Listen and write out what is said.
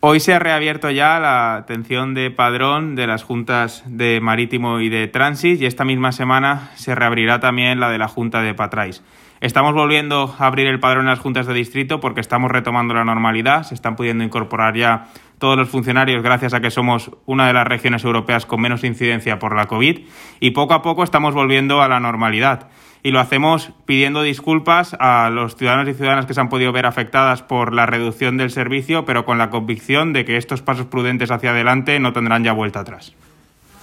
Hoy se ha reabierto ya la atención de padrón de las juntas de Marítimo y de Trànsit y esta misma semana se reabrirá también la de la Junta de Patrais. Estamos volviendo a abrir el padrón en las juntas de distrito porque estamos retomando la normalidad, se están pudiendo incorporar ya todos los funcionarios gracias a que somos una de las regiones europeas con menos incidencia por la COVID y poco a poco estamos volviendo a la normalidad. Y lo hacemos pidiendo disculpas a los ciudadanos y ciudadanas que se han podido ver afectadas por la reducción del servicio, pero con la convicción de que estos pasos prudentes hacia adelante no tendrán ya vuelta atrás.